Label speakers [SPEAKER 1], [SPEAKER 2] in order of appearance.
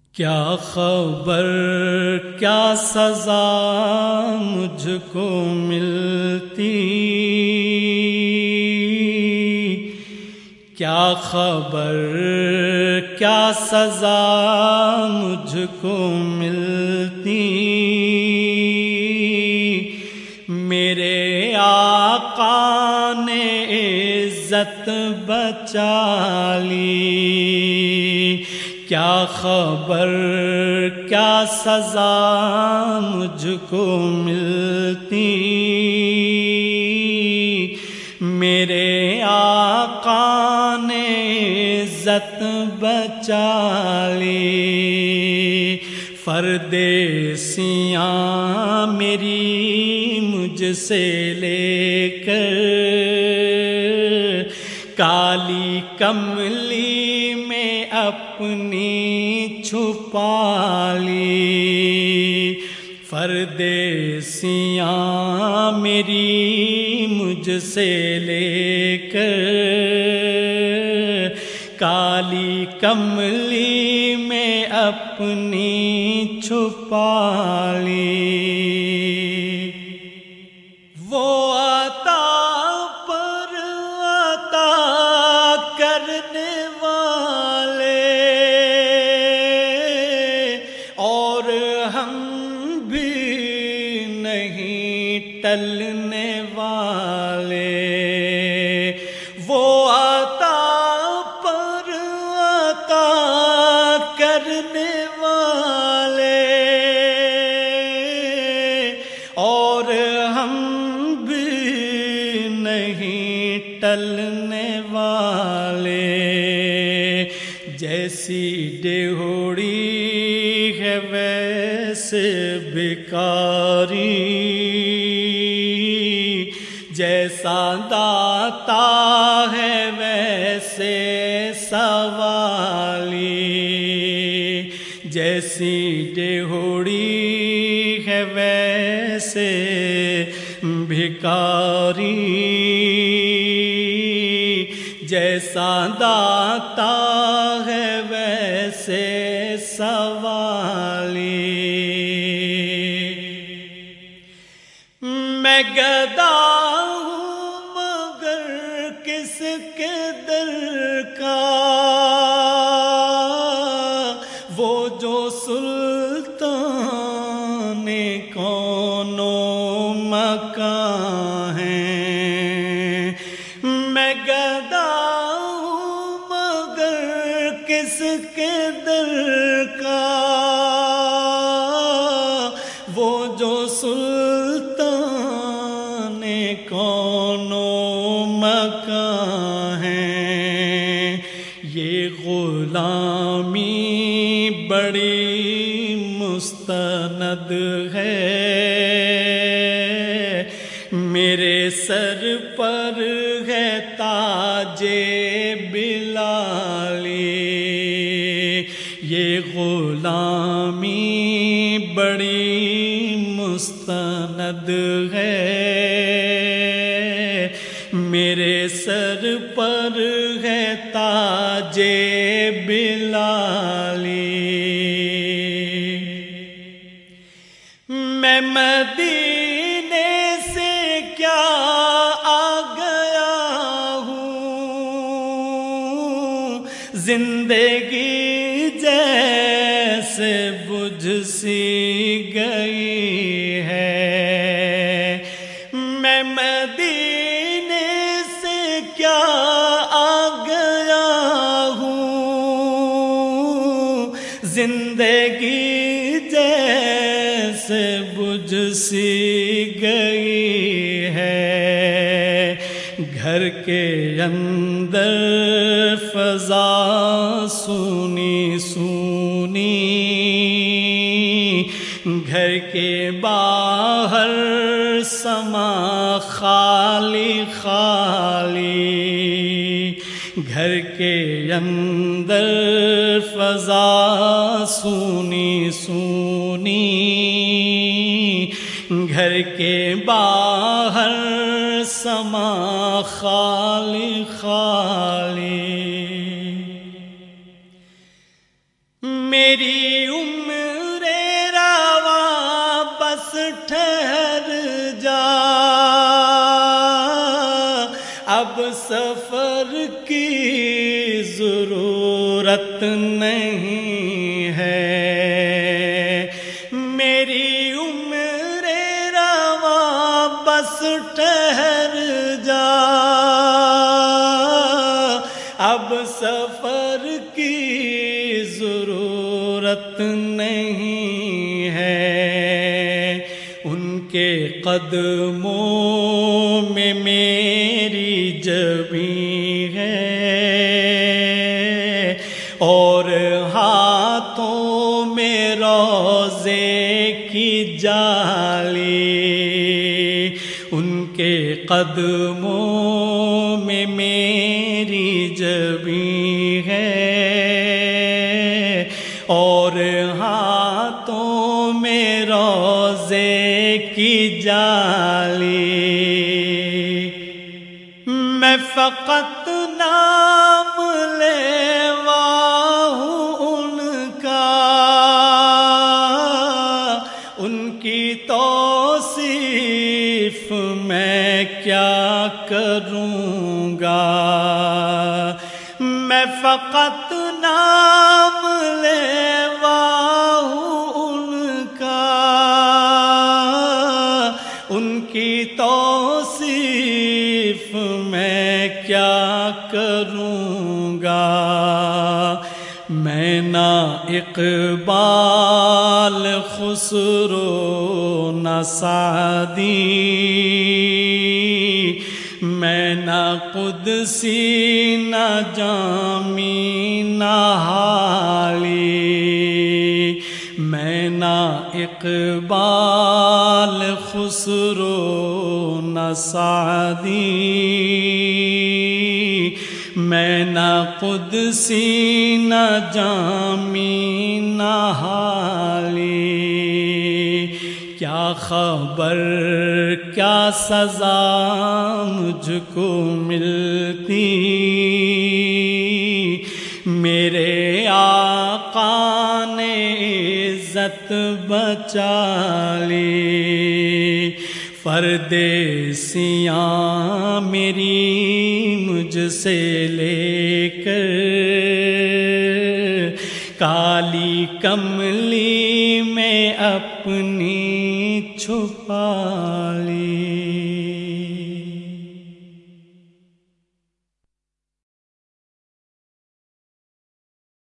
[SPEAKER 1] کیا خبر کیا سزا مجھ کو ملتی، کیا خبر کیا سزا مجھ کو ملتی، میرے آقا نے عزت بچا لی، کیا خبر کیا سزا مجھ کو ملتی، میرے آقا نے عزت بچا لی، پردیسیاں میری مجھ سے لے کر کالی کملی میں اپنی چھپا لی، پردیسیاں میری مجھ سے لے کر کالی کملی میں اپنی چھپا لی، وہ عطا پر عطا کرنے والے اور ہم بھی نہیں ٹلنے والے، وہ عطا پر عطا کرنے والے اور ہم بھی نہیں ٹلنے والے، جیسی ڈیہوڑی ہے ویسے بھکاری، جیسا داتا ہے ویسے سوالی، جیسی ڈیہوڑی ہے ویسے بھکاری، جیسا داتا ہے ویسے سوالی، میں گدا ہوں مگر کس کے در کا، وہ جو سلطان کون و مکان ہیں، میں گدا ہوں مگر کس کے در کا، وہ جو سلطان کون و مکان ہیں، یہ غلامی بڑی مستند ہے، میرے سر پر ہے تاج بلالی، یہ غلامی بڑی مستند ہے، میرے سر پر ہے تاج بلالی، میں مدینے سے کیا آ گیا ہوں، زندگی جیسے بجھ سی گئی ہے، میں مدینے سے کیا آ گیا ہوں، زندگی جیسے بجھ سی گئی ہے، گھر کے اندر فضا سونی سونی، گھر کے باہر سما خالی خالی، گھر کے اندر فضا سونی سونی، گھر کے باہر سما خالی خالی، میری عمر رواں بس ٹھہر جا، اب سفر کی ضرورت نہیں ہے، میری عمر رواں بس ٹھہر جا، اب سفر کی ضرورت نہیں ہے، ان کے قدموں میں میری جبیں ہے اور ہاتھوں میں روضے کی جالی، ان کے قدموں میں میری جبیں ہے اور ہاتھوں میں روضے کی جالی، میں فقط نام لیوا ہوں ان کا، ان کی توصیف میں کیا کروں گا، میں فقط نام لیوا ہوں ان کا، ان کی توصیف میں کیا کروں گا، میں نہ اقبال خسرو نہ سعدی، میں نہ قدسی نہ جامی نہ حالی، میں نہ اقبال خسرو نہ سعدی، میں نہ قدسی نہ جامی نہ حالی، کیا خبر کیا سزا مجھ کو ملتی، میرے آقا نے عزت بچا لی، پردیسیاں میری مجھ سے لے کر کالی کملی میں اپنی چھپا